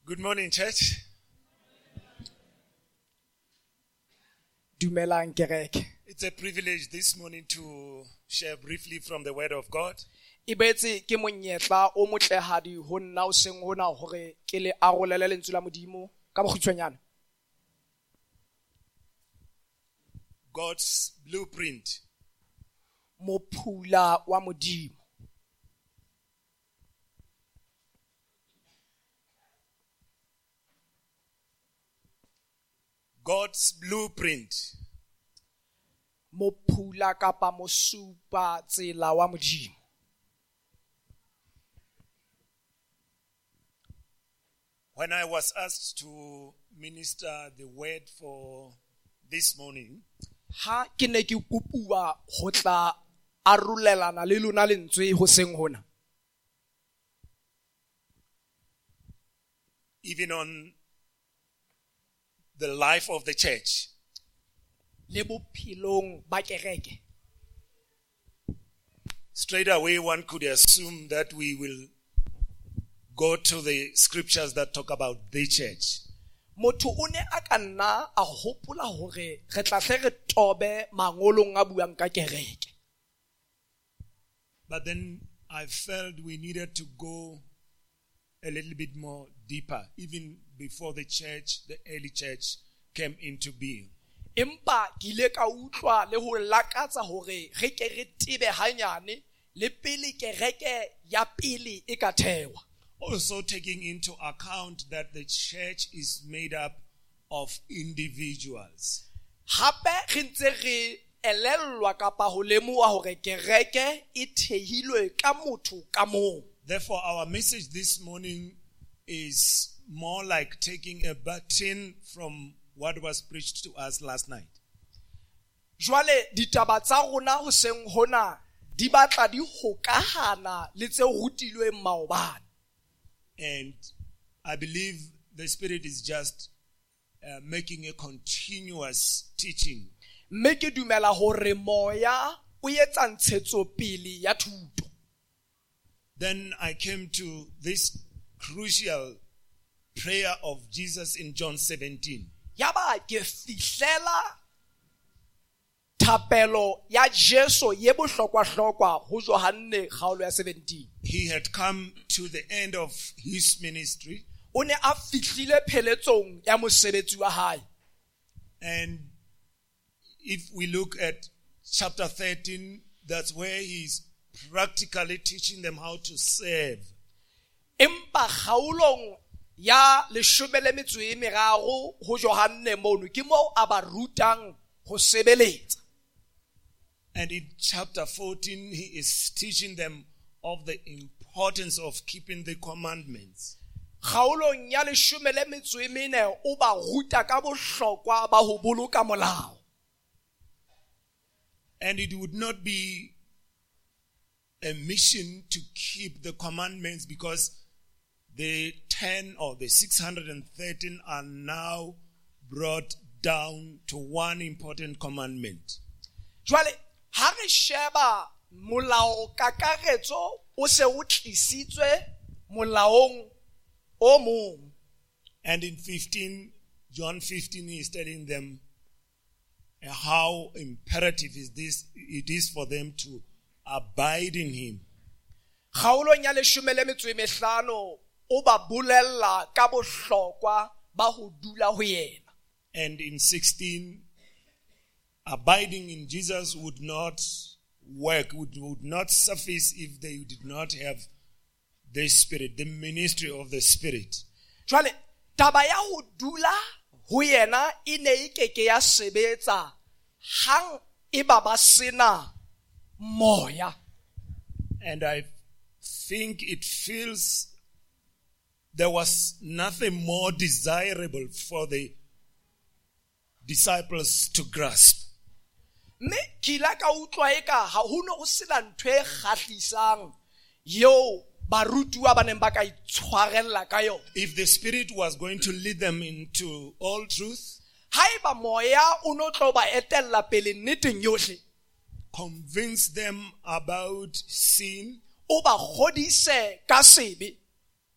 Good morning, church. Dumelang kereke. It's a privilege this morning to share briefly from the Word of God. Ibetse ke monyetla o motlehadi ho nna o seng hona hore ke le arolele lentswe la Modimo ka bokgutshwanyana. God's blueprint. Mophula wa Modimo. God's blueprint. Mophula kapa mosupa tsela wa Modimo. When I was asked to minister the word for this morning, Ha ke ne ke kopuwa ho tla arolelana le lona lentswe ho seng hona. even on the life of the church, Le bophelong ba kereke. straight away one could assume that we will go to the scriptures that talk about the church. Motho o ne a ka nna a hopola hore re tla hle re tobe mangolong a buang ka kereke. But then I felt we needed to go a little bit more deeper, even before the church, the early church, came into being. Empa ke ile ka utlwa le ho lakatsa hore re ke re tibe hanyane le pele kereke ya pele e ka thewa. Also taking into account that the church is made up of individuals. Hape re ntse re elellwa kapa ho lemoha hore kereke e thehilwe ka motho ka mong. Therefore, our message this morning is more like taking a baton from what was preached to us last night. Jwale ditaba tsa rona ho seng hona di batla di hokahana le tse rutilweng maobane. And I believe the Spirit is just making a continuous teaching. Mme ke dumela hore moya o etsa ntshetsopele ya thuto. Then I came to this crucial prayer of Jesus in John 17. Yaba ke fihlela thapelo ya Jesu ye bohlokwa-hlokwa ho Johane kgaolo ya 17. He had come to the end of his ministry, O ne a fihlile pheletsong ya mosebetsi wa hae. and if we look at chapter 13, that's where he's practically teaching them how to serve. Empa kgaolong ya 13 ho Johane mono ke mo a ba rutang ho sebeletsa. And in chapter 14, he is teaching them of the importance of keeping the commandments. Kgaolong ya 14 o ba ruta ka bohlokwa ba ho boloka molao. And it would not be a mission to keep the commandments because the 10 or the 613 are now brought down to one important commandment. Jwale ha re sheba molao kakaretso o se o tlisitswe molaong o mong. And in 15, John 15, he is telling them how imperative it is for them to abide in him. Kgaolong ya 15 o ba bolella ka bohlokwa ba ho dula ho yena. And in 16, abiding in Jesus would not work, would not suffice if they did not have the Spirit, the ministry of the Spirit. Jwale taba ya ho dula ho yena e ne e keke ya sebetsa hang e ba ba sena moya. And I think it feels there was nothing more desirable for the disciples to grasp. Mme ke la ka utlwa eka ha ho no ho sena ntwe kgahlisang yo barutuwa ba neng ba ka itshwarella ka yona. If the Spirit was going to lead them into all truth, Haeba moya o no tlo ba etella pele nneteng yohle, convince them about sin, o ba kgodise ka sebe,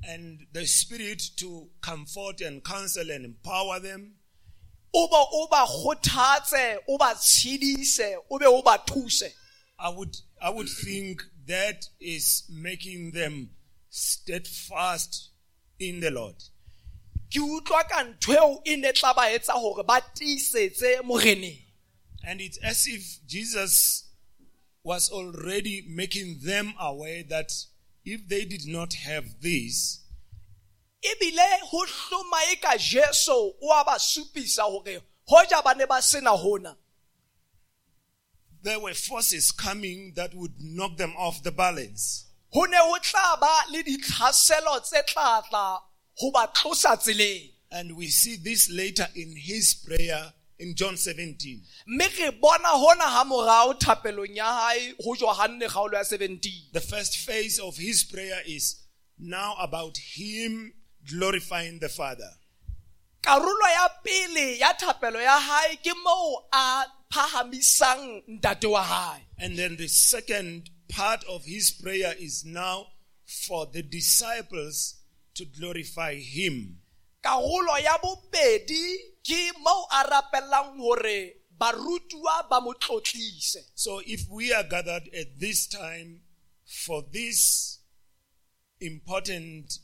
and the Spirit to comfort and counsel and empower them. O ba kgothatse, o ba tshedise, o be o ba thuse. I would think that is making them steadfast in the Lord. Ke utlwa ka ntho eo e ne tla ba etsa hore ba tiisetse Moreneng. And it's as if Jesus was already making them aware that if they did not have this, Ebile ho hloma eka Jesu o a ba supisa hore hoja ba ne ba sena hona. there were forces coming that would knock them off the balance. Ho ne ho tla ba le ditlhaselo tse tlatla ho ba tlosa tseleng. And we see this later in his prayer in John 17. Mme re bona hona ha morao thapelong ya hae ho Johane kgaolo ya 17. The first phase of his prayer is now about him glorifying the Father. Karolo ya pele ya thapelo ya hae ke moo a phahamisang ntate wa hae. And then the second part of his prayer is now for the disciples to glorify him. Karolo ya bobedi ke moo a rapellang hore barutuwa ba mo tlotlise. So if we are gathered at this time for this important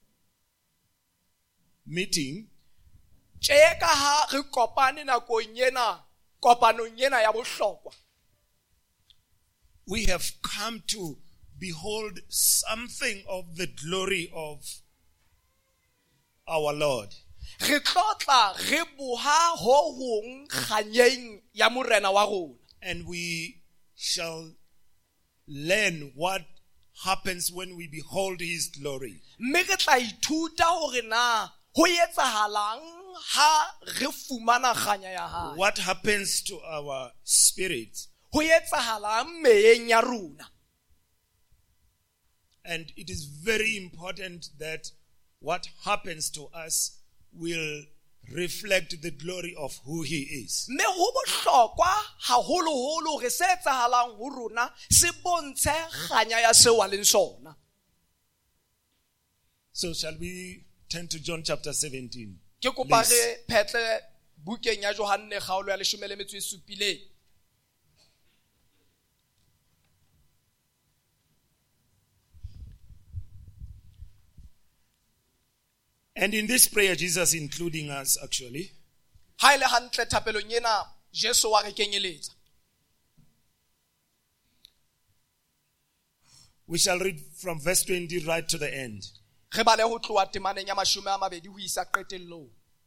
meeting, Tje ka ha re kopane nakong ena, kopanong ena ya bohlokwa. we have come to behold something of the glory of our Lord. Re tlotla re boha ho hong kganyeng ya morena wa rona. And we shall learn what happens when we behold his glory. Mme re tla ithuta hore na ho etsahalang ha re fumana kganya ya hae. What happens to our spirit. Ho etsahalang meyeng ya rona. And it is very important that what happens to us will reflect the glory of who he is. Mme ho bohlokwa haholoholo hore se etsahalang ho rona se bontshe kganya ya seo a leng sona. So shall we turn to John chapter 17? Ke kopa Please. re phetle bukeng ya Johane kgaolo ya 17. And in this prayer, Jesus including us actually, Ha ile hantle thapelong ena Jesu wa re kenyeletsa. we shall read from verse 20 right to the end. Re bale ho tloha temaneng ya 20 ho isa qetellong.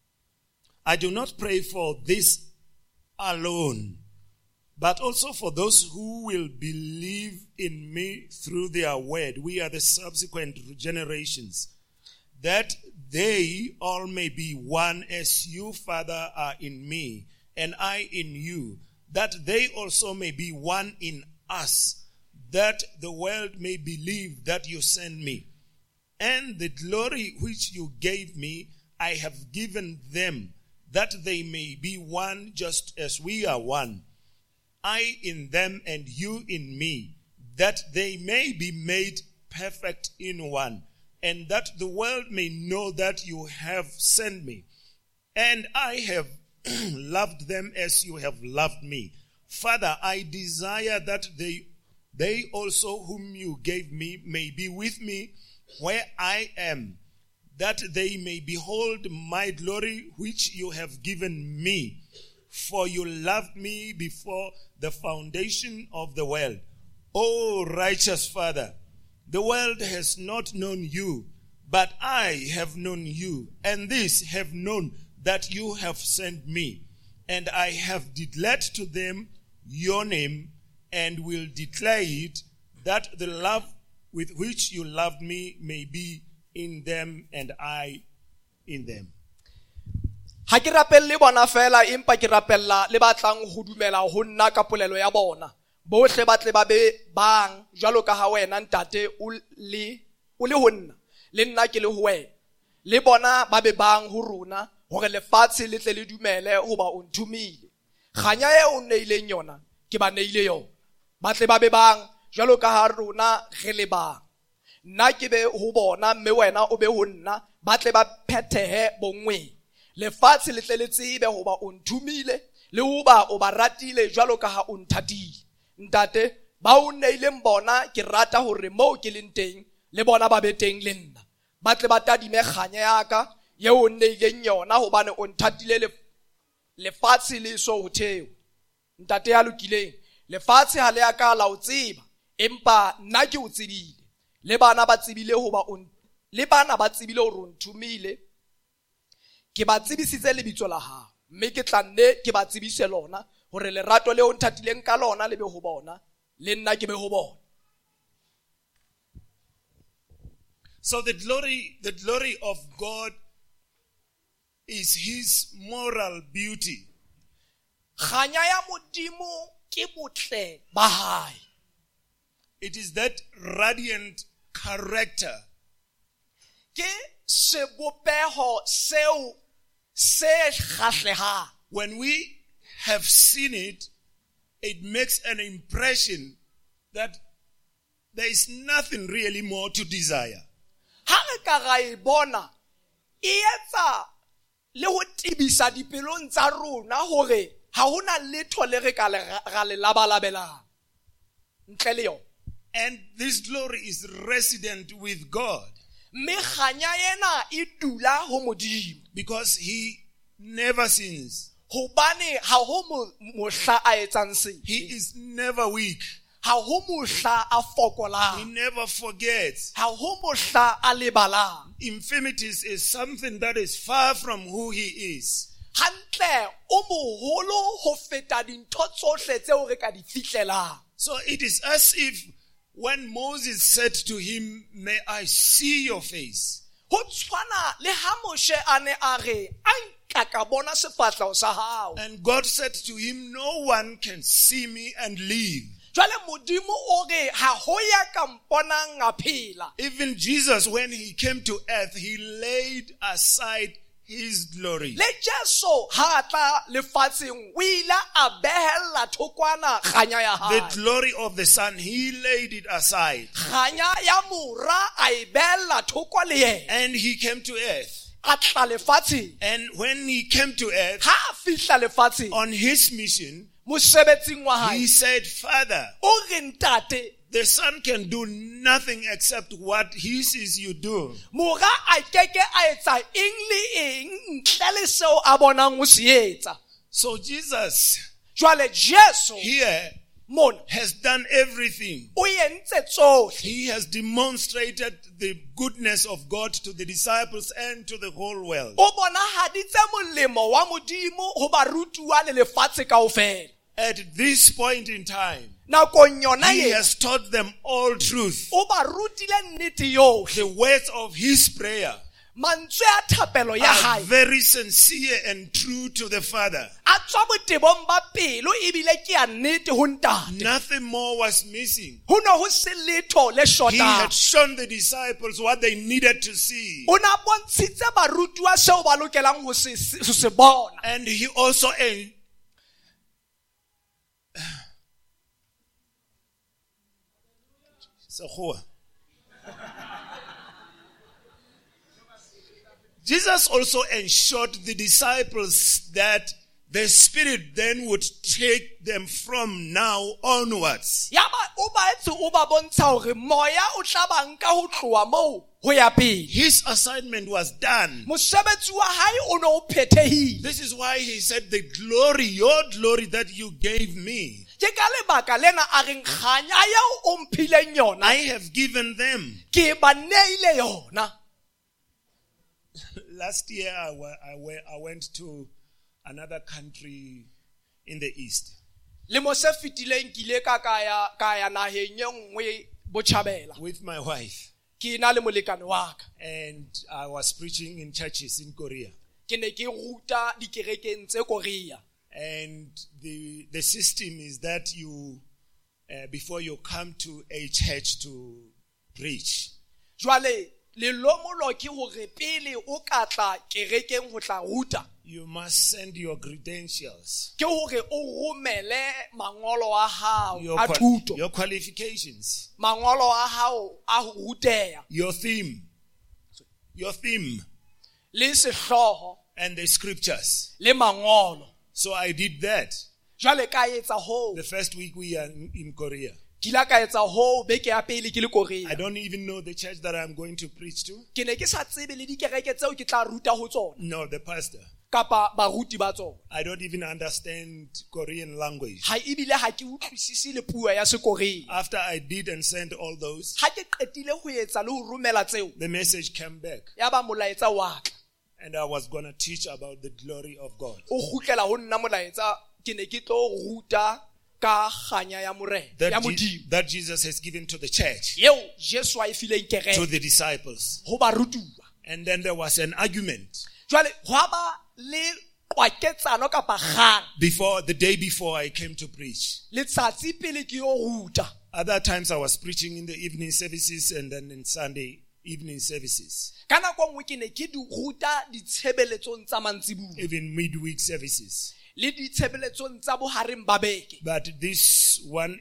I do not pray for this alone, but also for those who will believe in me through their word. We are the subsequent generations, that they all may be one as you, Father, are in me, and I in you, that they also may be one in us, that the world may believe that you sent me. And the glory which you gave me, I have given them, that they may be one just as we are one. I in them and you in me, that they may be made perfect in one, and that the world may know that you have sent me. And I have loved them as you have loved me. Father, I desire that they also whom you gave me may be with me where I am, that they may behold my glory which you have given me. For you loved me before the foundation of the world. O righteous Father, the world has not known you, but I have known you, and this have known that you have sent me. And I have declared to them your name, and will declare it, that the love with which you loved me may be in them, and I in them. Ha ke rapelle bona fela empa ke rapella le batlang ho dumela ho nna ka polelo ya bona. Bohle ba tle ba be bang jwalo ka ha wena ntate o le ho nna, le nna ke le ho wena. Le bona ba be bang ho rona hore lefatshe le tle le dumele hoba o nthumile. Kganya e o neileng yona ke ba neile yona. Ba tle ba be bang jwalo ka ha rona re le bang. nna ke be ho bona mme wena o be ho nna ba tle ba phethehe bongweng lefatshe le tle le tsebe hoba o nthumile le hoba o ba ratile jwalo ka ha o nthatile ntate ba o neileng bona ke rata hore moo ke leng teng le bona ba be teng le nna ba tle ba tadime kganya ya ka yeo o neileng yona hobane o nthatile lefatshe le so ho theo ntate ya lokileng lefatshe ha le ya ka la o tseba empa nna ke o tsebile le bana ba tsebile hore o nthumile ke ba tsebisitse lebitso la hao mme ke tla nne ke ba tsebise lona hore lerato le o nthatileng ka lona le be ho bona le nna ke be ho bona. So the glory of God is his moral beauty. Kganya ya Modimo ke botle ba hae. It is that radiant character. Ke sebopeho seo se kgahlehang. When we have seen it, it makes an impression that there is nothing really more to desire. Ha re ka ra e bona e etsa le ho tibisa dipelong tsa rona hore ha hona letho le re ka le labalabelang ntle le yo. And this glory is resident with God. Mme kganya yena e dula ho Modimo Because he never sins. hobane ha ho mohla a etsang se. He is never weak. Ha ho mohla a fokolang. He never forgets. Ha ho mohla a lebalang. Infirmities is something that is far from who he is. Hantle o moholo ho feta dintho tsohle tseo re ka di fihlelang. So it is as if when Moses said to him, "May I see your face?" Ho tshwana le ha Moshe a ne a re a nka ka bona sefatleho sa hao. And God said to him, "No one can see me and live." Jwale Modimo o re ha ho ya ka mponang a phela. Even Jesus, when he came to earth, he laid aside his glory. Le Jesu ha tla lefatsheng o ile a behella thokwana kganya ya hae. The glory of the Son, he laid it aside. Kganya ya mora a e behella thoko le yena. And he came to earth. A tla lefatsheng. And when he came to earth, Ha fihla lefatsheng on his mission, mosebetsing wa he hae said, "Father, o re ntate the Son can do nothing except what he sees you do." mora a keke a etsa eng le eng ntle le seo a bonang o se etsa. So Jesus Jwale Jesu here mona has done everything. o entse tsohle. He has demonstrated the goodness of God to the disciples and to the whole world. O bonahaditse molemo wa Modimo ho barutuwa le lefatshe kaofela. At this point in time, Nakong yona he ye has taught them all truth. o barutile nnete yohle. The words of his prayer Mantswe a thapelo ya are hae very sincere and true to the Father. a tswa botebong ba pelo ebile ke ya nnete ho ntate. Nothing more was missing. Ho ne ho se letho le He had shotang. shown the disciples what they needed to see. O na bontshitse barutuwa seo ba lokelang ho se bona. And he also Jesus also ensured the disciples that the Spirit then would take them from now onwards. Ya ba o ba etse o ba bontsha hore moya o tla ba nka ho tloha moo ho ya pele. His assignment was done. Mosebetsi wa hae o ne o phethehile. This is why he said, "The glory, your glory that you gave me, Ke ka lebaka lena a reng kganya yao o mphileng yona I have given them." ke ba neile yona. Last year, I went to another country in the east. Le mo se fitileng ke ile ka ya naheng e nngwe botjhabela. With my wife. Ke na le molekane wa ka. And I was preaching in churches in Korea. Ke ne ke ruta dikerekeng tse Korea. And the system is that you, before you come to a church to preach, Jwale lelomolo ke hore pele o ka tla kerekeng ho tla ruta you must send your credentials, ke hore o romele mangolo a hao your, a thuto your qualifications, mangolo a hao a ho ruteha your theme, le sehloho and the scriptures. le mangolo. So I did that. Jwale ka etsa ho The first week we are in Korea. kila ka etsa ho beke ya pele ke le Korea. I don't even know the church that I'm going to preach to. Ke ne ke sa tsebe le dikereke tseo ke tla ruta ho tsona No, the pastor. kapa baruti ba tsona. I don't even understand Korean language. Ha ebile ha ke utlwisisi le puo ya sekorea. After I did and sent all those, Ha ke qetile ho etsa le ho romela tseo the message came back. ya ba molaetsa wa ka And I was going to teach about the glory of God. o gutlela ho nna molaetsa ke ne ke tlo ruta ka kganya ya morena ya modimo That Jesus has given to the church, yeo Jesu a e fileng to kereke the disciples. ho barutuwa. And then there was an argument Jwale hwa ba le kwaketsano kapa kgang the day before I came to preach. letsatsi pele ke yo ruta. Other times I was preaching in the evening services and then in Sunday evening services, Ka nako nngwe ke ne ke di ruta ditshebeletsong tsa mantsibuya even midweek services. le ditshebeletsong tsa bohareng ba beke. But this one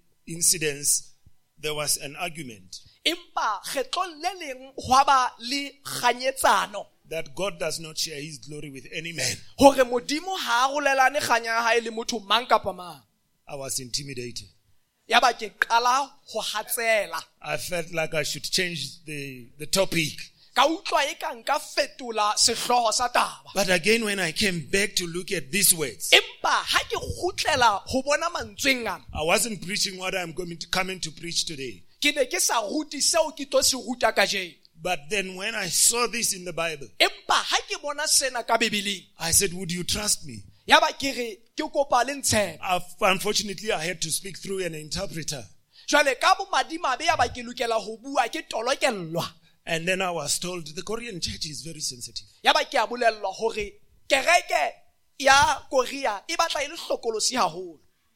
incident, there was an argument Empa kgetlong le leng hwa ba le kganyetsano that God does not share his glory with any man. hore modimo ha arolelane kganya ya hae le motho mang kapa mang. I was intimidated. Ya ba ke qala ho hatsela I felt like I should change the topic. ka utlwa e ka nka fetola sehloho sa taba. But again, when I came back to look at these words, Empa ha ke gutlela ho bona mantsweng ana I wasn't preaching what I'm coming to preach today. ke ne ke sa ruti seo ke tlo se ruta kajeno. But then when I saw this in the Bible, Empa ha ke bona sena ka Bibeleng I said, would you trust me? ya ba ke re ke kopa le ntshepe. Unfortunately, I had to speak through an interpreter. Jwale ka bo madimabe ya ba ke lokela ho bua ke tolokellwa. And then I was told the Korean church is very sensitive. Ya ba ke a bolellwa hore kereke ya Korea e batla ile hlokolosi haholo.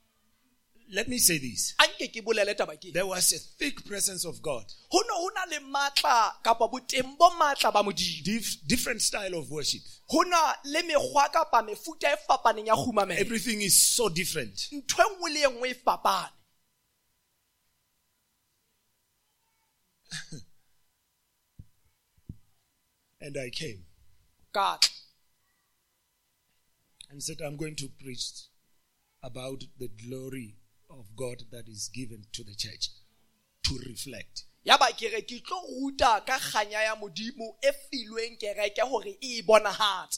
Let me say this. Anke ke bolele taba ke. There was a thick presence of God. Ho na le matla kapa boteng bo matla ba modimo. Different style of worship. Ho na le mekgwa kapa mefuta e fapaneng ya khumamela. Everything is so different. Ntho e nngwe le e nngwe e fapane. And I came Ka and said, I'm going to preach about the glory of God that is given to the church to reflect. ya ba ke re ke tlo ruta ka kganya ya modimo e filweng kereke hore e bonahatse.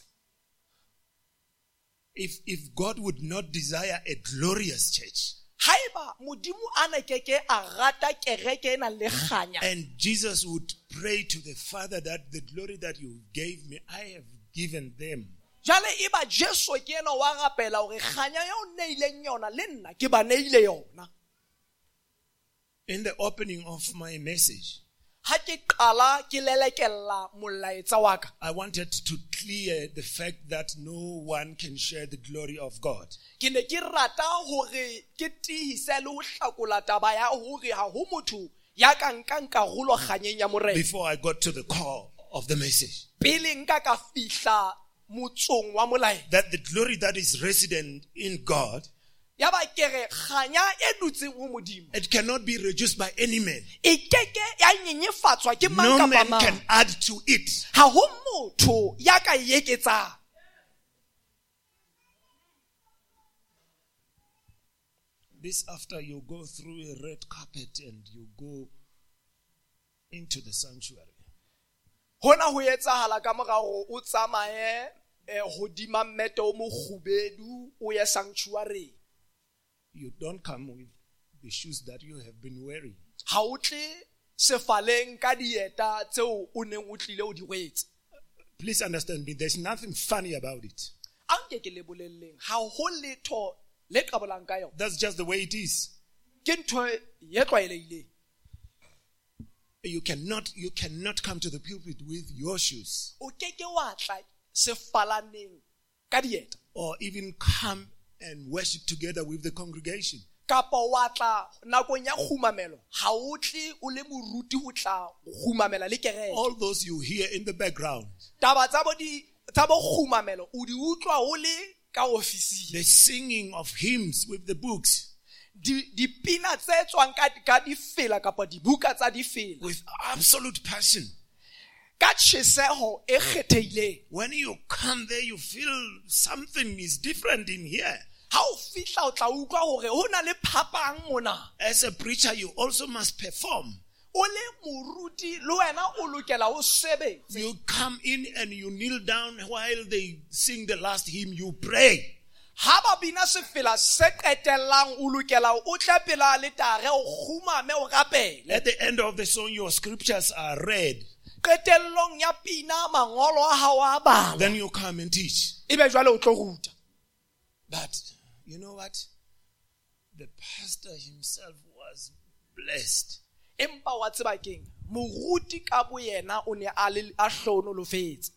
If God would not desire a glorious church, Haiba modimo ana keke a rata kereke ena le kganya. and Jesus would pray to the Father that the glory that you gave me, I have given them. Jale iba Jesu ke ena wa rapela hore kganya ya o neileng yona le nna ke ba neile yona. In the opening of my message, Ha ke qala ke lelekella molaetsa wa ka, I wanted to clear the fact that no one can share the glory of God. ke ne ke rata hore ke tihise le ho hlakola taba ya hore ha ho motho ya ka nkang karolo kganyeng ya morena. Before I got to the core of the message, Pele nka ka fihla motsong wa molaetsa, that the glory that is resident in God, ya ba ke re kganya e dutseng ho modimo it cannot be reduced by any man. e keke ya nyenyefatswa ke mang No kapa man mang. can add to it. Ha ho motho ya ka e eketsang. This after you go through a red carpet and you go into the sanctuary. Hona ho etsahala ka mora hore o tsamaye hodima mmete o mogubedu o ye sanctuary. You don't come with the shoes that you have been wearing. Ha o tle sefaleng ka dieta tseo o neng o tlile o di wetse. Please understand me, there's nothing funny about it. Anke ke le bolelleng ha ho letho le qabolang ka yona. That's just the way it is. Ke ntho ye tlwaelehileng. You cannot come to the pulpit with your shoes, O keke wa tla sefalaneng ka dieta or even come and worship together with the congregation. kapa wa tla nakong ya khumamelo ha o tle o le moruti ho tla khumamela le kereke. All those you hear in the background, Taba tsa bo khumamelo o di utlwa o le ka ofising. the singing of hymns with the books, Di pina tse tswang ka di fela kapa dibuka tsa di fela with absolute passion. ka tjheseho e kgethehileng. When you come there, you feel something is different in here. Ha o fihla o tla utlwa hore ho na le phapang mona. As a preacher, you also must perform. O le moruti le wena o lokela o sebetse. You come in and you kneel down while they sing the last hymn, you pray. Ha ba bina se fela se qetellang o lokela o tle pela le tare o khumame o rapele. At the end of the song, your scriptures are read. Qetellong ya pina mangolo a hao a bala. Then you come and teach. Ebe jwale o tlo ruta. But you know what? The pastor himself was blessed. Empa wa tseba keng moruti ka bo yena o ne a hlonolofetse.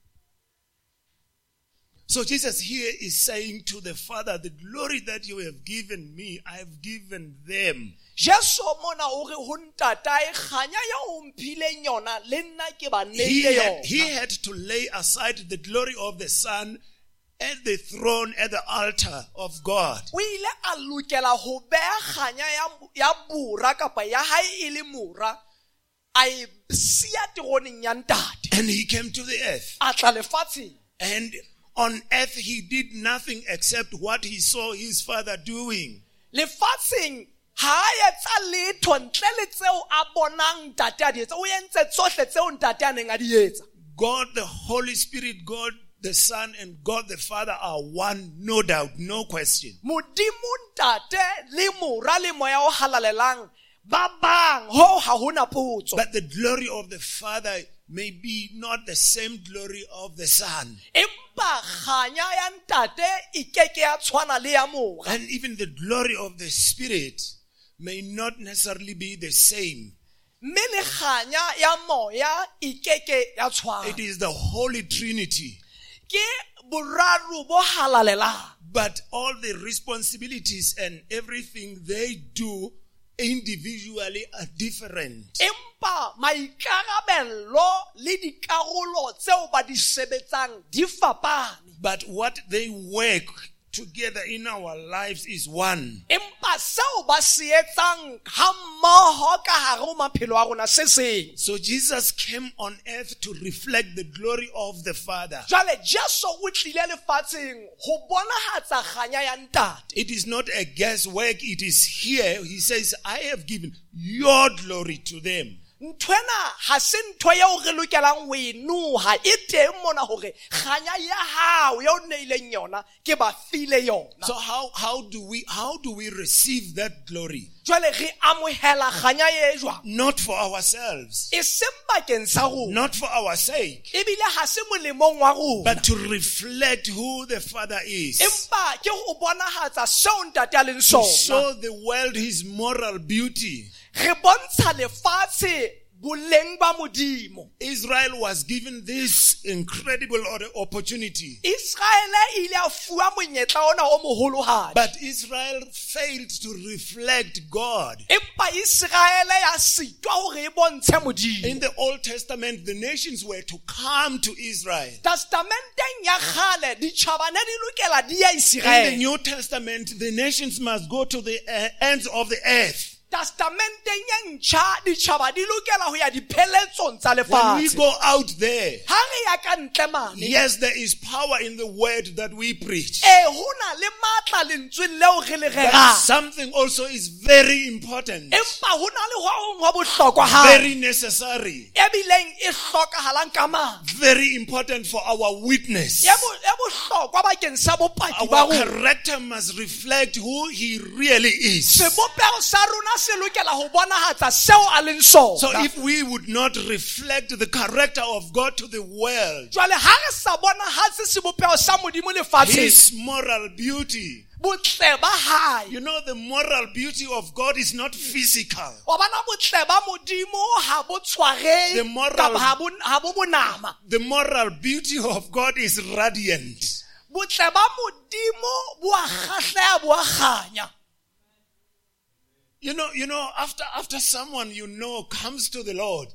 So Jesus here is saying to the Father, the glory that you have given me, I have given them. Jesu mona o re ho ntata e kganya ya o mphileng yona le nna ke ba neile yona. He had to lay aside the glory of the Son at the throne, at the altar of God. O ile a lokela ho beha kganya ya bora kapa ya hae e le mora a e sia tironeng ya ntate. And he came to the earth. A tla lefatsheng. And on earth he did nothing except what he saw his Father doing. Lefatsheng ha a etsa letho ntle le tseo a bonang ntate a di etsa. O entse tsohle tseo ntate a neng a di etsa. God the Holy Spirit, God the Son, and God the Father are one, no doubt, no question. Modimo ntate le mora le moya o halalelang ba bang ho ha hona potso. But the glory of the Father may be not the same glory of the Son. Empa kganya ya ntate e keke ya tshwana le ya mora. And even the glory of the Spirit may not necessarily be the same. Mme le kganya ya moya e keke ya tshwana. It is the Holy Trinity. Ke boraro bo halalelang. But all the responsibilities and everything they do individually are different. Empa maikarabello le dikarolo tseo ba di sebetsang di fapane. But what they work together in our lives is one. Empa seo ba se etsang hammoho ka hare ho maphelo a rona se seng. So Jesus came on earth to reflect the glory of the Father. Jwale Jesu o tlile lefatsheng ho bonahatsa kganya ya ntate. It is not a guesswork, it is here. He says, I have given your glory to them. Ntwena ha se ntho eo re lokelang ho e noha e teng mona hore kganya ya hao ya o neileng yona ke ba file yona. So how do we receive that glory? Jwale re amohela kganya e jwang? Not for ourselves, E seng bakeng sa rona. not for our sake, Ebile ha se molemong wa rona. but to reflect who the Father is. Empa ke ho bonahatsa seo ntate a leng To sona. show the world his moral beauty. Re bontsha lefatshe boleng ba modimo. Israel was given this incredible opportunity. Israel ile a fuwa monyetla ona o moholohadi. But Israel failed to reflect God. Empa Israel ya sitwa hore e bontshe modimo. In the Old Testament, the nations were to come to Israel. Testamenteng ya khale ditjhaba ne di lokela di ya In the Israel. New Testament, the nations must go to the ends of the earth. Testamenteng ya ntjha ditjhaba di lokela ho ya dipheletsong tsa When we lefatshe. go out there, Ha re ya ka ntle mane. yes, there is power in the word that we preach. Hona le matla lentsweng leo re le But rerang. something also is very important, Empa hona le ho hong wa bohlokwa ha. very necessary, Ebileng e hlokahalang ka mang. very important for our witness. Ya bohlokwa bakeng sa bopaki ba Our rona. character must reflect who he really is. Sebopeho sa rona se lokela ho bonahatsa seo a leng sona. So if we would not reflect the character of God to the world, Jwale ha re sa bonahatse sebopeho sa modimo lefatsheng, his moral beauty, botle ba hae. you know, the moral beauty of God is not physical. Wa bona botle ba modimo ha bo tshwarehe The moral- kapa ha bo bonama. The moral beauty of God is radiant. Botle ba modimo bo a kgahleha bo a kganya. You know, after someone you know comes to the Lord,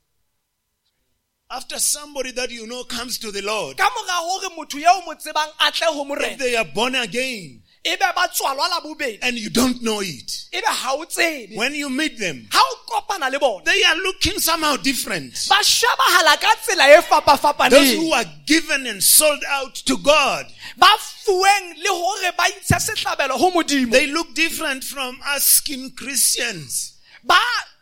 after somebody that you know comes to the Lord, ka mora hore motho eo mo tsebang a tle ho if morena they are born again ebe ba tswalwa la bobedi and you don't know it, ebe ha o tsebe when you meet them, ha o kopana le bona they are looking somehow different. ba shabahala ka tsela e Those fapafapaneng who are given and sold out to God, ba fuweng le hore ba intsha setlabelo ho modimo they look different from us skin Christians. ba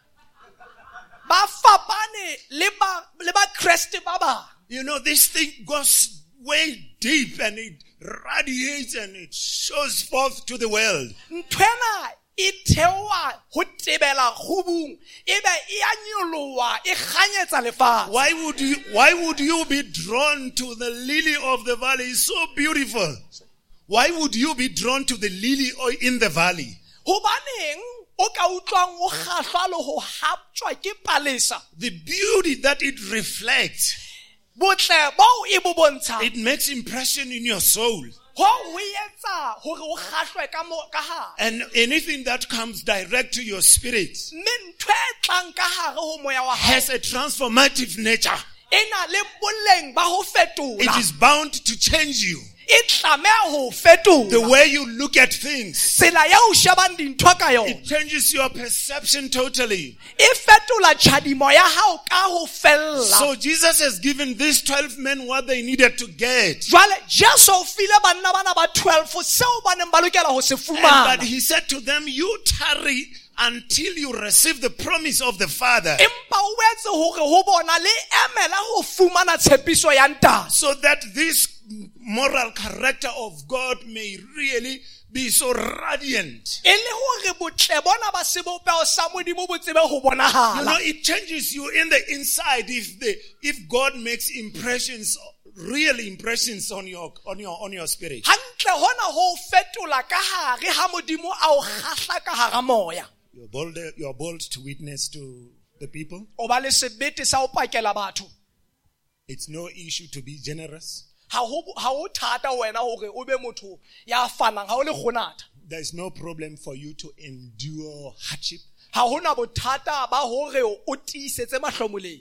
fapane le ba Kriste ba bang. You know, this thing goes way deep and it radiates and it shows forth to the world. Nthwena e thewa ho tebela khubung ebe e a nyolowa e kganyetsa lefatshe. Why would you be drawn to the lily of the valley? It's so beautiful. Why would you be drawn to the lily in the valley? Hobaneng o ka utlwang o kgahlwa le ho haptjwa ke palesa The beauty that it reflects, botle bo e bo bontsha it makes impression in your soul. ho etsa hore o kgahlwe ka hare And anything that comes direct to your spirit mme ntwe tlang ka hare ho moya wa hao has a transformative nature. ena le boleng ba ho It fetola is bound to change you. e tlameha ho fetola The way you look at things, tsela ya ho shebang dintho ka yona it changes your perception totally. e fetola tshadimo ya hao ka ho fella So Jesus has given these 12 men what they needed to get. jwale Jesu o file banna bana ba 12 seo ba neng ba lokela ho se But fumana he said to them, you tarry until you receive the promise of the Father, empa o boetse hore ho bona le emela ho fumana tshepiso ya ntate so that this moral character of God may really be so radiant. e le hore botle bona ba sebopeo sa modimo bo tsebe ho You bonahala know, it changes you in the inside if God makes impressions, real impressions on your spirit. hantle hona ho fetola ka hare ha modimo a o kgahla ka hara moya You're bold to witness to the people. o ba le sebete sa o pakela batho It's no issue to be generous. ha o thata wena hore o be motho ya fanang ha o le kgonata There's no problem for you to endure hardship. ha hona bothata ba hore o tiisetse mahlomoleng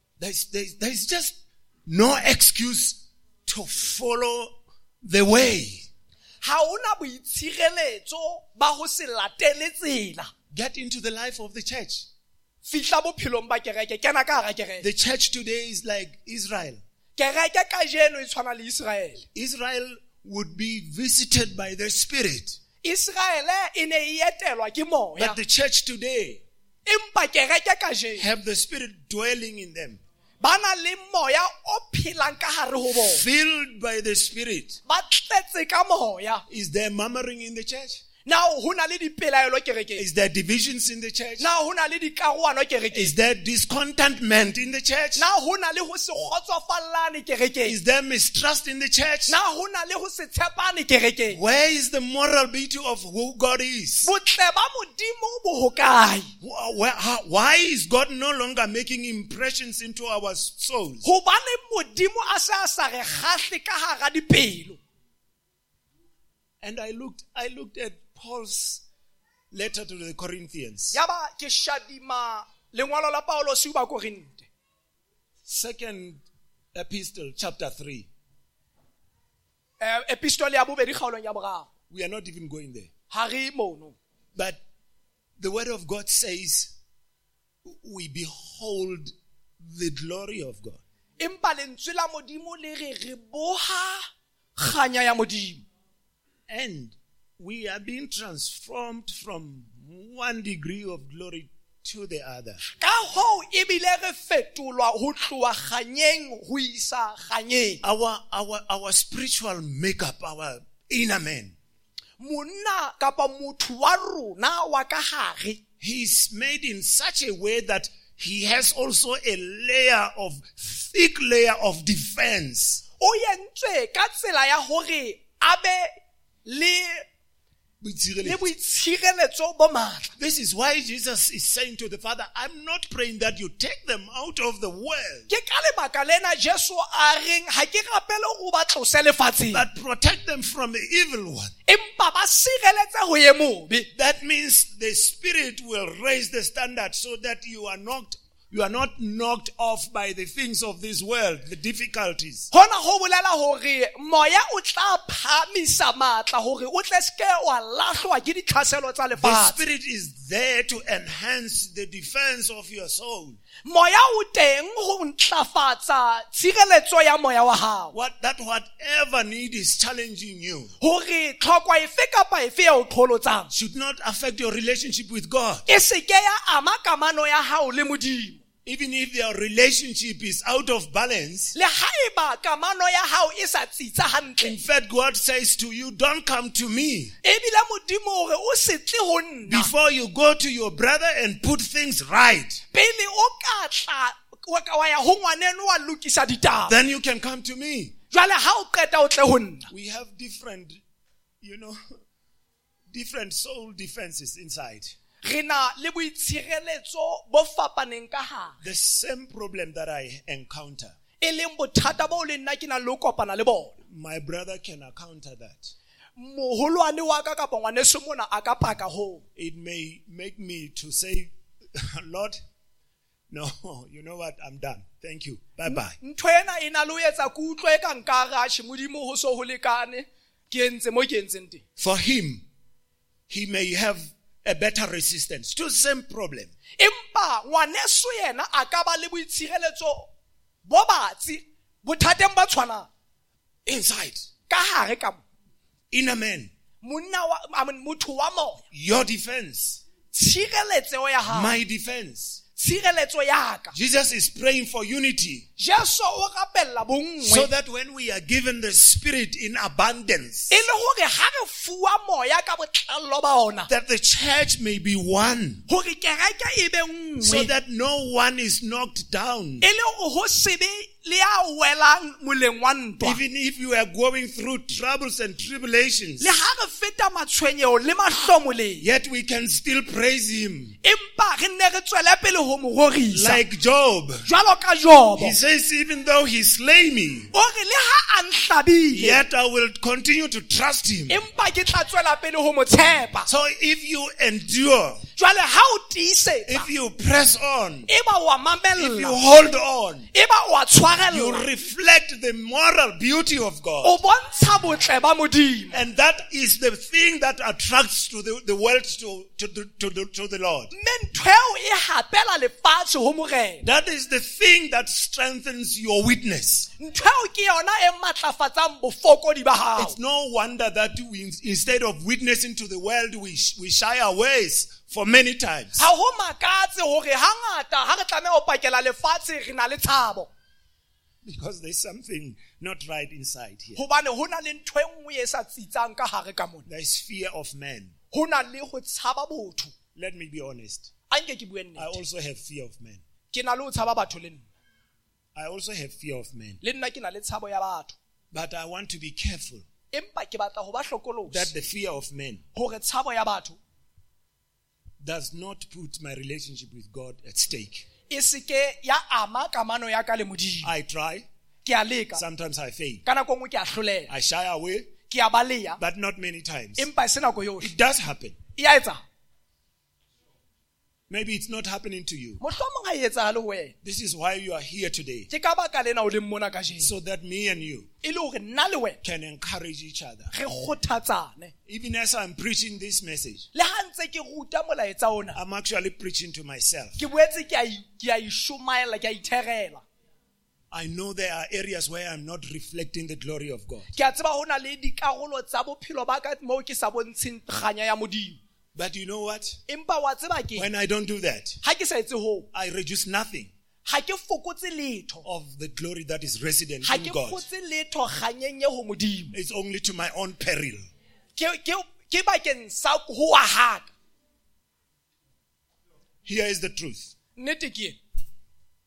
There's just no excuse to follow the way. ha hona boitshireletso ba ho se latele tsela Get into the life of the church. fihla bophelong ba kereke kena ka hara kereke The church today is like Israel. kereke ka jeno e tshwana le Israel Israel would be visited by the Spirit. Israel e ne e etelwa ke moya But the church today empa kereke ka jeno have the Spirit dwelling in them. bana le moya o phelang ka hare ho bona Filled by the Spirit. ba tletse ka moya Is there murmuring in the church? now ho na le dipelaelo kerekeng Is there divisions in the church? now ho na le dikarohano kerekeng Is there discontentment in the church? now ho na le ho se kgotsofallane kerekeng Is there mistrust in the church? now ho na le ho se tshepane kerekeng Where is the moral beauty of who God is? botle ba modimo bo hokae Why is God no longer making impressions into our souls? hobane modimo a sa re kgahle ka hara dipelo And I looked at Paul's letter to the Corinthians. yaba ke shadima lengwalo la Paulo se ba Korinte Second epistle, chapter 3. epistole ya bobedi kgaolong ya boraro We are not even going there. ha re mono But the word of God says, we behold the glory of God. empa lentswe la modimo le re boha kganya ya modimo And we are being transformed from one degree of glory to the other. ka ho ebile re fetolwa ho tloa kganyeng ho isa kganyeng Our spiritual makeup, our inner man, monna kapa motho wa rona wa ka hare he's made in such a way that he has also a thick layer of defense. o yentswe ka tsela ya hore abe le le boitshireletso bo matla. This is why Jesus is saying to the Father, I'm not praying that you take them out of the world, Ke ka lebaka lena Jesu a reng ha ke rapele o ba tlose lefatsheng, but protect them from the evil one. empa ba sireletse ho ye mobe. That means the Spirit will raise the standard so that you are not knocked off by the things of this world, the difficulties. Hona ho bolela hore moya o tla phamisa matla hore o tle ske wa lahlwa ke ditlhaselo tsa The lefatshe. Spirit is there to enhance the defense of your soul. Moya o teng ho ntlafatsa tshireletso ya moya wa hao. Whatever need is challenging you Hore tlhokwa efe kapa efe ya o qholotsang should not affect your relationship with God. e se ke ya ama kamano ya hao le Modimo. Even if your relationship is out of balance, Le haeba kamano ya hao e sa tsitsa in hantle, fact, God says to you, don't come to me ebile Modimo hore o se tle ho nna before you go to your brother and put things right. pele o ka tla wa ya ho ngwaneno wa lokisa ditaba. Then you can come to me. Jwale ha o qeta o tle ho nna. We have different soul defenses inside. Re na le boitshireletso bo fapaneng ka hare. The same problem that I encounter, E leng bothata bo le nna ke na le ho kopana le bona. my brother can encounter that. Moholwane wa ka kapa ngwaneso mona a ka paka ho. It may make me to say, Lord, no, you know what, I'm done. Thank you. Bye-bye. Ntho ena e na le ho etsa ke utlwe ka nkara tshi Modimo ho so ho lekane ke entse mo ke entseng teng. For him, he may have a better resistance to the same problem. Empa ngwaneso yena a ka ba le boitshireletso bo batsi bothateng ba tshwana Inside, ka hare ka mo. inner man, Motho wa mo your defense, tshireletso ya hao, my defense. tshireletso ya ka. Jesus is praying for unity Jesu o rapella bongwe so that when we are given the Spirit in abundance, e le hore ha re fuwa moya ka botlalo ba ona, that the church may be one, hore kereke e be so nngwe, that no one is knocked down. e le hore ho sebe le a welang moleng wa ntwa. Even if you are going through troubles and tribulations, Le ha re feta matshwenyeho le mahlomoleng, yet we can still praise him. empa re nne re tswele pele ho mo rorisa. Like Job, Jwalo ka Job, he says, even though he slay me, o re le ha a nhlabile, yet I will continue to trust him. empa ke tla tswela pele ho mo tshepa. So if you endure, Jwale ha o tiisetsa, if you press on, eba wa if you mamella, hold on, eba wa you tshwarella, reflect the moral beauty of God. o bontsha botle ba Modimo. And that is the thing that attracts to the world to the Lord. Mme ntho eo e hapela lefatshe ho Morena. That is the thing that strengthens your witness. Ntho eo ke yona e matlafatsang bofokodi ba hao. It's no wonder that we, instead of witnessing to the world, we shy away for many times. Ha ho makatse hore hangata ha re tlameha ho pakela lefatshe re na le tshabo. Because there's something not right inside here. Hobane ho na le ntho e nngwe e sa tsitsang ka hare ka mona. There is fear of man. Ho na le ho tshaba botho. Let me be honest. Anke ke bue I nnete. also have fear of men. Ke na le ho tshaba batho le nna. I also have fear of men. Le nna ke na le tshabo ya batho. But I want to be careful Empa ke batla ho ba that hlokolosi the fear of men hore tshabo ya batho does not put my relationship with God at stake. e se ke ya ama kamano ya ka le Modimo. I try. Ke a leka. Sometimes I fail. Ka nako nngwe ke a hloleha. I shy away, Ke a baleya. but not many times. Empa se nako yohle. It does happen. E a etsa. Maybe it's not happening to you. Mohlomong ha e etsahale ho wena. This is why you are here today. Ke ka baka lena o leng mona kajeno. So that me and you E le hore nna le wena can encourage each other. re kgothatsane. Even as I'm preaching this message, Le ha ntse ke ruta molaetsa ona, I'm actually preaching to myself. ke boetse ke a ishomaela, ke a itherela. I know there are areas where I'm not reflecting the glory of God. Ke a tseba ho na le dikarolo tsa bophelo ba ka moo ke sa bontsheng kganya ya Modimo. But you know what? Empa wa tseba ke When I don't do that, ha ke sa etse ho, I reduce nothing ha ke fokotse letho. of the glory that is resident Ha in ke God. fokotse letho kganyeng ye ho Modimo. It's only to my own peril. Ke bakeng sa ho wa haka. Here is the truth. Nnete ke ena.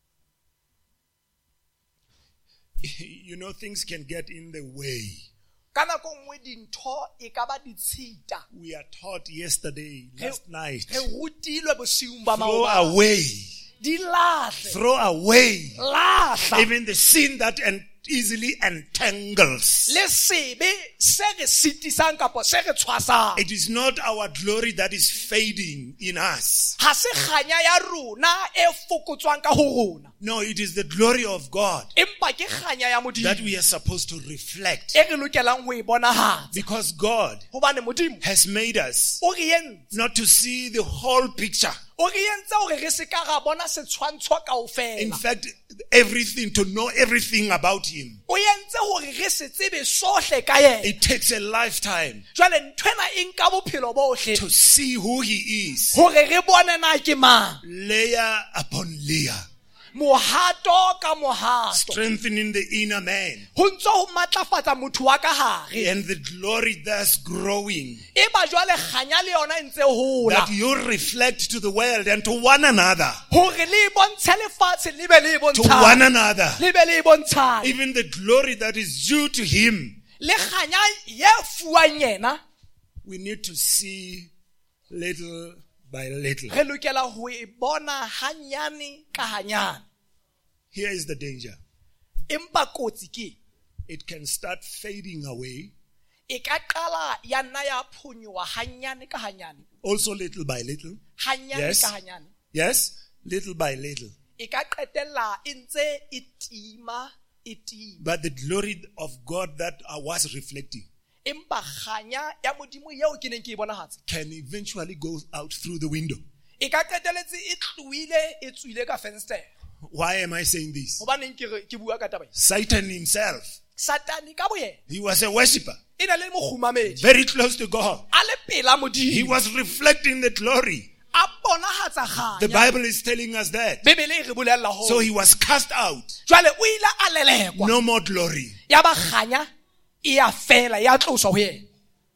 You know, things can get in the way. ka nako nngwe dintho e ka ba ditshita We are taught yesterday, last night, re rutilwe bosiung ba throw maobane away, di lahle throw away lahla even the sin that easily entangles. le sebe se re sitisang kapo se re tshwasang It is not our glory that is fading in us. ha se kganya ya rona e fokotswang ka ho rona No, it is the glory of God empa ke kganya ya that modimo we are supposed to reflect. e re lokelang ho e bonahatsa Because God hobane modimo has made us o re entse not to see the whole picture. o re entse hore re se ka ra bona setshwantsho In kaofela fact, everything, to know everything about Him. o entse hore re se tsebe sohle ka yena It takes a lifetime jwale nthwena e nka bophelo bohle to see who He is, hore re bone na ke mang layer upon layer, mohato ka mohato strengthening the inner man, ho ntso ho matlafatsa motho wa ka hare and the glory thus growing, e ba jwale kganya le yona e ntse hola that you reflect to the world and to one another, hore le e bontshe lefatshe le be le e to one bontshang another, le be le e bontshang even the glory that is due to Him. le kganya ye fuwang yena We need to see little by little. re lokela ho e bona hanyane ka hanyane Here is the danger. empa kotsi ke It can start fading away, e ka qala ya nna ya phonyoha hanyane ka hanyane also little by little. hanyane Yes. ka hanyane Yes, little by little. e ka qetella e ntse e tima But the glory of God that I was reflecting empa kganya ya modimo yeo ke neng ke e bonahatse can eventually go out through the window. e ka qetelletse e tluile e tswile ka fenster Why am I saying this? hobaneng ke bua ka taba e Satan himself, satane ka boyena he was a worshipper, e na le mogumamedi very close to God. a le pela He modimo was reflecting the glory. a bonahatsa The kganya Bible is telling us that. bebele e re bolella ho So he was cast out. jwale o ile a lelekwa No more glory. ya ba kganya e ya fela ya tloswa ho yena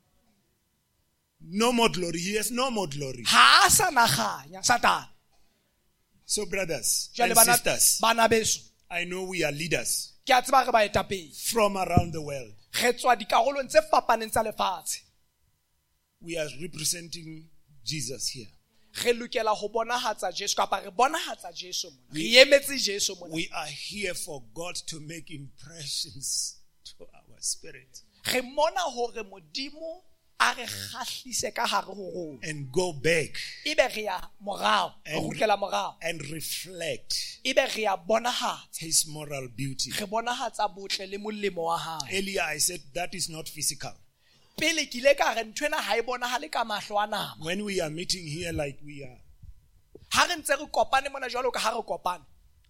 No more glory. He has no more glory. ha a sa na kganya satane So brothers jwale and sisters, bana beso I know we are leaders ke a tseba re baetapele from around the world. re tswa dikarolong tse fapaneng tsa lefatshe We are representing Jesus here. re lokela ho bonahatsa Jesu kapa re bonahatsa Jesu mona re emetse Jesu mona We are here for God to make impressions to our spirit re mona hore modimo a re kgahlise ka hare ho rona and go back ebe re ya morao re kgutlela morao and reflect ebe re ya bonahatsa His moral beauty. re bonahatsa botle le molemo wa hae Earlier I said that is not physical. pele ke ile ka re nthwena ha e bonahale ka mahlo a nama When we are meeting here like we are, ha re ntse re kopane mona jwalo ka ha re kopane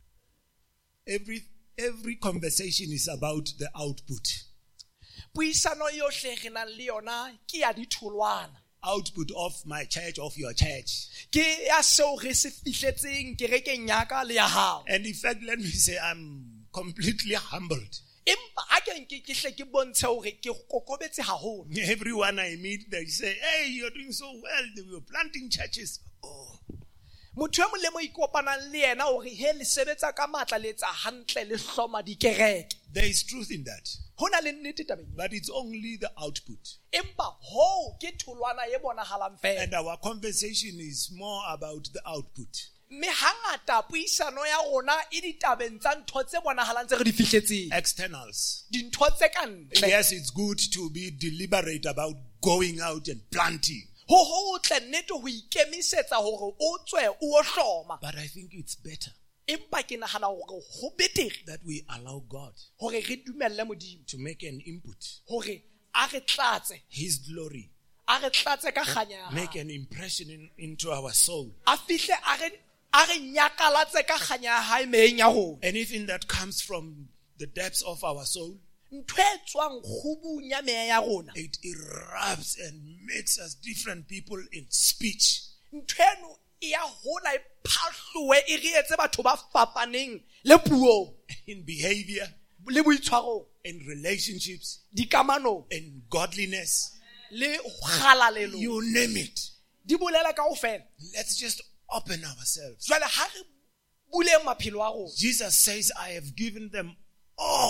every conversation is about the output. puisano yohle re nang le yona ke ya ditholwana Output of my church, of your church. ke ya seo re se fihletseng kerekeng ya ka le ya hao And in fact, let me say, I'm completely humbled. empa ha ke hle ke bontshe hore ke kokobetse haholo Everyone I meet, they say, hey, you're doing so well. You're planting churches. Oh, motho e mo le mo ikopanang le yena hore he le sebetsa ka matla le tsa hantle le hloma dikereke there is truth in that. hona le nnete tabeng But it's only the output. empa ho ke tholwana e bonahalang fela And our conversation is more about the output. mme hangata puisano ya rona e ditabeng tsa ntho tse bonahalang tse re di fihletseng Externals. dintho tse ka ntle Yes, it's good to be deliberate about going out and planting. ho hotle nnete ho ikemisetsa hore o tswe o hloma But I think it's better empa ke nahana hore ho betere that we allow God hore re dumelle modimo to make an input. hore a re tlatse His glory. a re tlatse ka kganya ya Make hae. an impression into our soul. A fihle a re nyakalatse ka kganya ya hae meheng ya rona Anything that comes from the depths of our soul, ntho e tswang khubung ya meya ya rona it erupts and makes us different people in speech, ntho eno e ya hola e phahlowe e re etse batho ba fapaneng le puong in behavior, le boitshwarong in relationships, dikamanong in godliness. le kgalalelo You name it. di bolela kaofela Let's just open ourselves. jwale ha re buleng maphelo a rona Jesus says, I have given them all.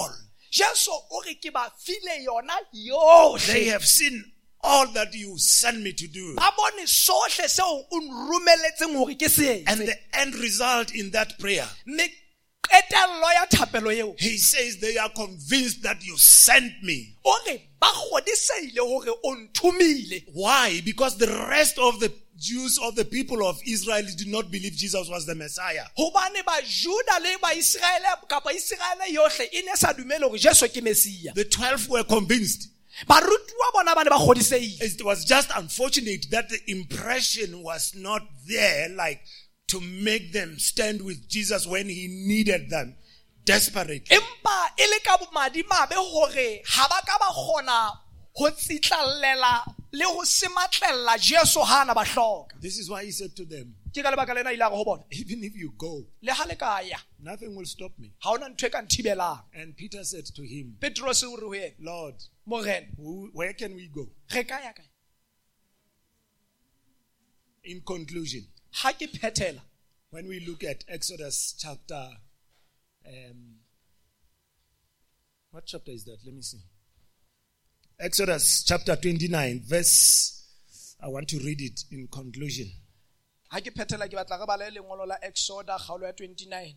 Jesu o re ke ba file yona yohle. They have seen all that you sent me to do. Ba bone sohle seo o nromeletseng hore ke se And etse. the end result in that prayer, Mme qetello ya thapelo eo. he says they are convinced that you sent me. O re ba kgodiseile hore o nthumile. Why? Because the rest of the Jews or the people of Israel did not believe Jesus was the Messiah. Hobane ba Juda le ba Israele kapa Israele yohle e ne sa dumele hore Jesu ke Mesia. The 12 were convinced. Barutwa bona ba ne ba kgodiseile. It was just unfortunate that the impression was not there, like to make them stand with Jesus when he needed them desperately. Empa e le ka bomadimabe hore ha ba ka ba kgona ho tsitlallela le ho sematlella Jesu ha na ba hloka. This is why he said to them, Ke ka lebaka lena ile go bona. even if you go, Le ha le ka ya, nothing will stop me. ha ona ntwe ka nthibelang. And Peter said to him, Petros o re ho yena, Lord, Morena, where can we go? re ka ya kae? In conclusion, Ha ke phethela, when we look at Exodus chapter, what chapter is that? Let me see. Exodus chapter 29, verse, I want to read it in conclusion. ha ke phethela ke batla re bale lengolo la Exoda kgaolo ya 29.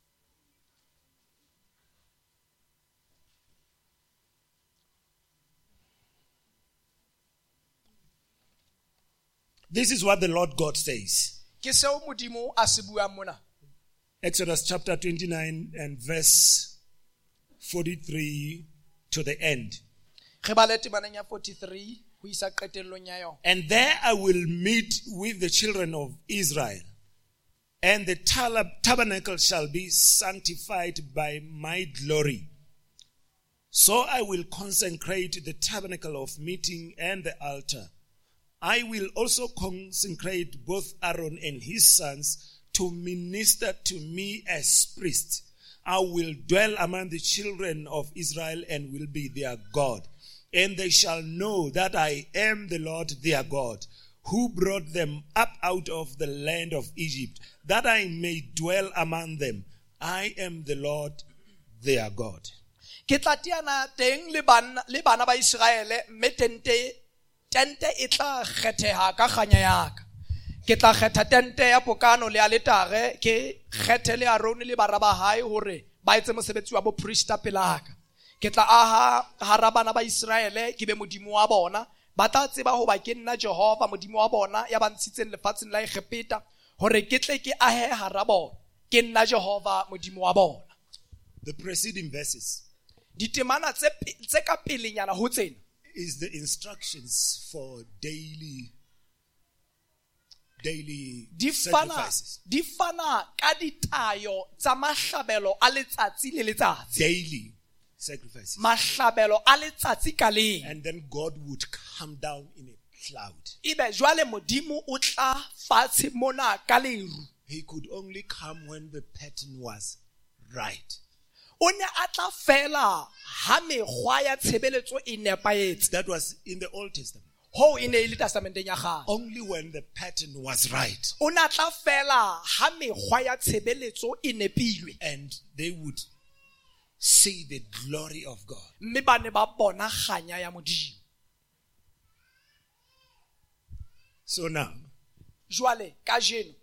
This is what the Lord God says. Ke seo modimo a se buang mona. Exodus chapter 29 and verse 43 to the end. Re bale temaneng ya 43 ho isa qetellong ya yona. And there I will meet with the children of Israel, and the tabernacle shall be sanctified by my glory. So I will consecrate the tabernacle of meeting and the altar. I will also consecrate both Aaron and his sons to minister to me as priests. I will dwell among the children of Israel and will be their God. And they shall know that I am the Lord their God, who brought them up out of the land of Egypt, that I may dwell among them. I am the Lord their God. Ke tla tiana teng le bana ba Israele mme tente e tla kgetheha ka kganya ya ka. Ke tla kgetha tente ya pokano le altare, ke kgethe le Aaron le bara ba hae hore ba etse mosebetsi wa bopriesta pela ka. Ke tla aha hara bana ba Israele ke be modimo wa bona, ba tla tseba ho ba ke nna Jehova modimo wa bona ya ba ntshitseng lefatsheng la Egipeta hore ke tle ke ahe hara bona, ke nna Jehova modimo wa bona. The preceding verses Ditemana tse ka pelenyana ho tsena is the instructions for daily sacrifices. di fana ka ditayo tsa mahlabelo a letsatsi le letsatsi. Daily sacrifices. Mahlabelo a letsatsi ka leng. And then God would come down in a cloud. Ibe jwale modimo o tla fatshe mona ka leru. He could only come when the pattern was right. O ne a tla fela ha mekgwa ya tshebeletso e nepahetse. That was in the Old Testament. Ho e ne le testamenteng ya kgale. Only when the pattern was right. O ne a tla fela ha mekgwa ya tshebeletso e nepilwe. And they would see the glory of God. Mme ba ne ba bona kganya ya modimo. So now, Jwale ka jeno,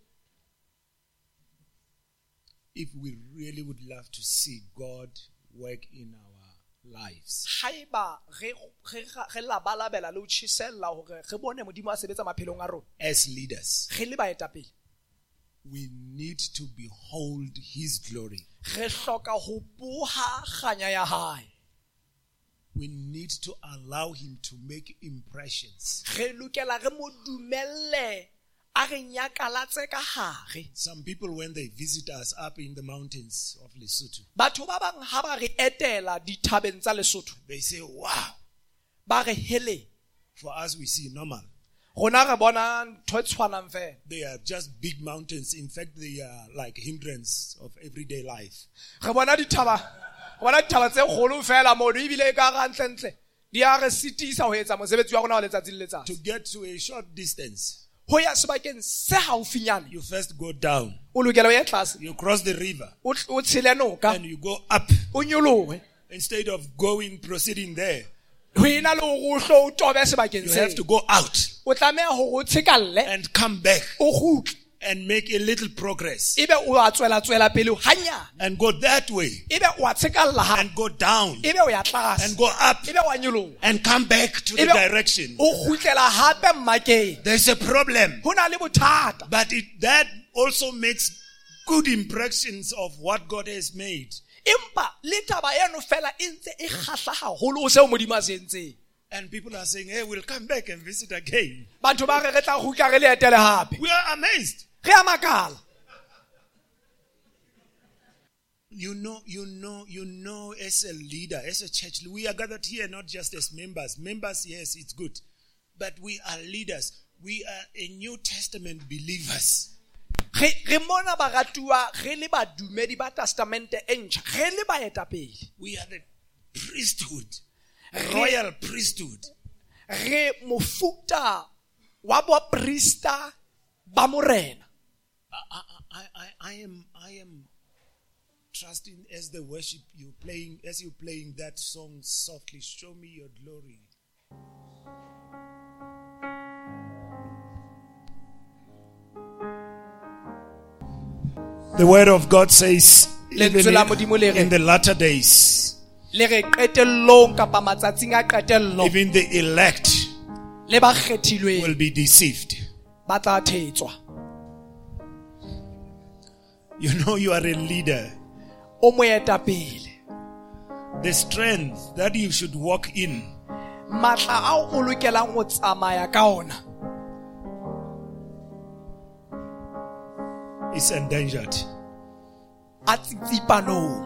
if we really would love to see God work in our lives, haiba re labalabela le ho tjhesella hore re bone modimo a sebetsa maphelong a rona, as leaders, re le baetapele, we need to behold His glory. re hloka ho boha kganya ya hae. We need to allow Him to make impressions. Re lokela re mo dumelle a re nyakalatse ka hare. Some people, when they visit us up in the mountains of Lesotho, Batho ba bang ha ba re etela dithabeng tsa Lesotho, they say, wow, ba re hele. for us we see normal. Rona re bona ntho e tshwanang fela. They are just big mountains. In fact, they are like hindrance of everyday life. Re bona ditaba tse kgolo fela mo di bile ka ga ntlentle. Di a re sitisa ho etsa mosebetsi wa rona wa letsatsi le letsatsi. To get to a short distance, Ho ya sebakeng se haufinyane, you first go down, o lokela ho ya tlase, you cross the river, o tshele noka, and you go up. o nyolohe. Instead of proceeding there, ho ena le hore o hlo o tobe sebakeng you have se to go out o tlameha hore o tshekalle and come back o kgutle and make a little progress. ebe o a tswela pele hanyane And go that way ebe o a tshekalla ha and go down ebe o ya tlase and go up ebe o a nyoloha and come back to the ebe direction. o kgutlela hape mmakeng There's a problem. ho na le bothata But that also makes good impressions of what God has made. empa le taba eno fela e ntse e kgahla haholo o seo modimo a se entseng And people are saying, hey, we'll come back and visit again. batho ba re tla kgutla re le etele hape We are amazed. re a makala You know, as a leader, as a church, we are gathered here not just as members. Members, yes, it's good. But we are leaders. We are a New Testament believers. re mona baratuwa re le badumedi ba testamente e ntjha re le baetapele We are the priesthood, royal priesthood. re mofuta wa boprista ba morena I am trusting as the worship you're playing that song softly. Show me your glory. The word of God says, even in the latter days, le re qetellong kapa matsatsing a qetello even the elect le ba kgethilweng will be deceived. ba tla thetswa You know you are a leader. o moetapele The strength that you should walk in matla ao o lokelang ho tsamaya ka ona is endangered. a tsitsipanong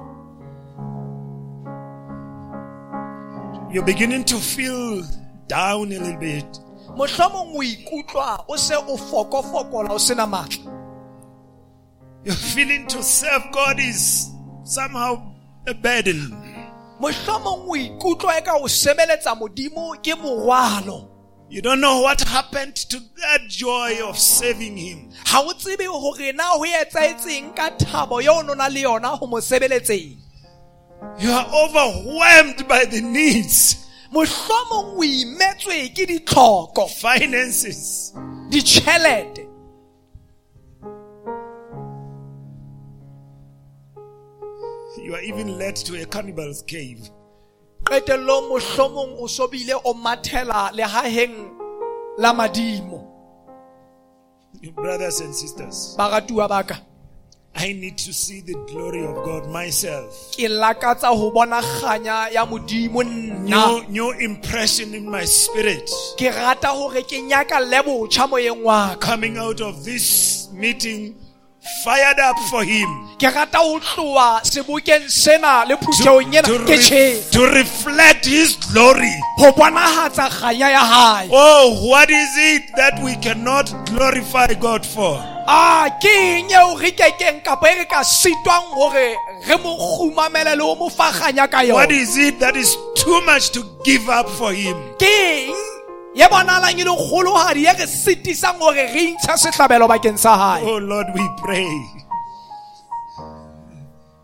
You're beginning to feel down a little bit. mohlomong o ikutlwa o se o fokofokola o sena matla You're feeling to serve God is somehow a burden. mohlomong o ikutlwa eka o sebeletsa modimo ke morwalo You don't know what happened to that joy of serving Him. ha o tsebe hore na ho etsaetseng ka thabo yo no na le yona ho mo sebeletseng You are overwhelmed by the needs, mohlomong o imetswe ke ditlhoko finances. ditjhelete You are even led to a cannibal's cave. qetellong mohlomong o sobile o mathela lehaheng la madimo Your brothers and sisters, baratuwa ba ka I need to see the glory of God myself. ke lakatsa ho bona kganya ya modimo nna New impression in my spirit. ke rata hore ke nyakalle botjha moyeng wa ka Coming out of this meeting, fired up for Him. ke rata ho tloha sebokeng sena le phuthehong ena ke tjhe To reflect His glory. ho bonahatsa kganya ya hae Oh, what is it that we cannot glorify God for? ke eng eo re kekeng kapa e re ka sitwang hore re mo kgumamele le ho mo fa kganya ka What yona is it that is too much to give up for Him? ke eng ye bonahalang e le kgolohadi ye re sitisang hore re intsha sehlabelo bakeng sa hae Oh Lord, we pray.